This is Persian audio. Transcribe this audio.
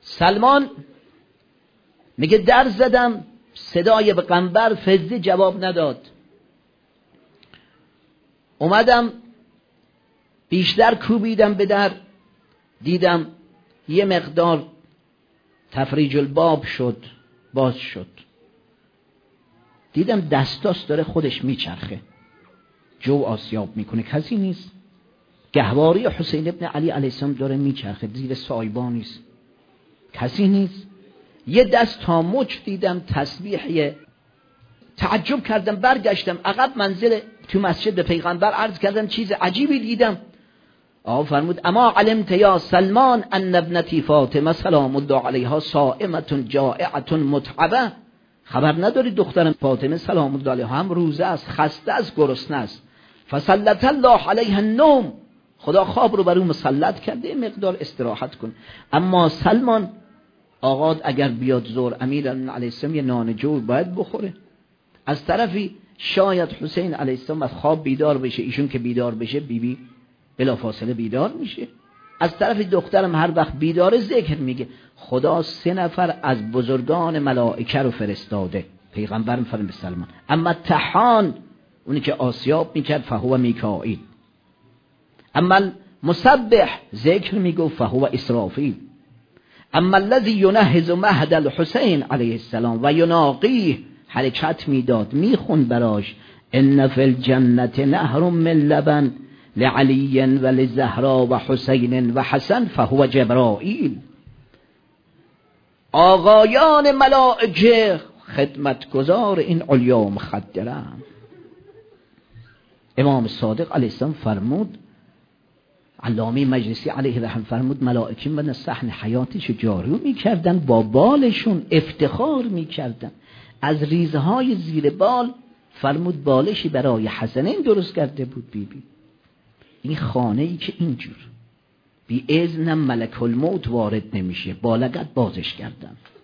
سلمان میگه در زدم، صدای پیغمبر فزی جواب نداد. اومدم بیشتر کوبیدم به در، دیدم یه مقدار تفریج الباب شد، باز شد. دیدم دستاش داره خودش میچرخه، جو آسیاب میکنه، کسی نیست. گهواری حسین ابن علی علیه السلام داره میچرخه، زیر سایبانیست، کسی نیست. یه دست تا مچ دیدم تسبیحیه. تعجب کردم، برگشتم عقب منزل تو مسجد به پیغمبر عرض کردم چیز عجیبی دیدم. آقا فرمود اما علمت یا سلمان ان ابنتی فاطمه سلام الله علیها صائمه جائعه متعبه؟ خبر نداری دخترم فاطمه سلام الله علیها هم روزه است، خسته است، گرسنه است. فسلط الله علیها النوم، خدا خواب رو بر اون مسلط کرده، مقدار استراحت کن. اما سلمان آقا اگر بیاد زور امیرالمومنین علیه السلام یه نان جو باید بخوره. از طرفی شاید حسین علیه السلام از خواب بیدار بشه، ایشون که بیدار بشه بیبی بلا فاصله بیدار میشه. از طرف دخترم هر وقت بیداره ذکر میگه. خدا 3 نفر از بزرگان ملائکه رو فرستاده. پیغمبر میفرمه به سلمان. اما تحان، اونی که آسیاب میکرد، فهو میکائیل. اما مسبح، ذکر میگو، فهو اسرافیل. اما الذی ینهض مهد الحسین علیه السلام و یناقیه، حرکت میداد، میخون براش ان فی الجنة نهر من لبن لعلی و لزهرا و حسین و حسن فهو جبرائیل. آقایان ملائکه خدمتگزار این علیا و مخدرم. امام صادق علیه السلام فرمود، علامه مجلسی علیه رحم فرمود، ملائکه من صحن حیاتش جارو میکردن، با بالشون افتخار میکردن. از ریزهای زیر بال فرمود بالشی برای حسنین درست کرده بود بیبی. این خانه ای که اینجور بی اذن ملک الموت وارد نمیشه، با لگد بازش کردن.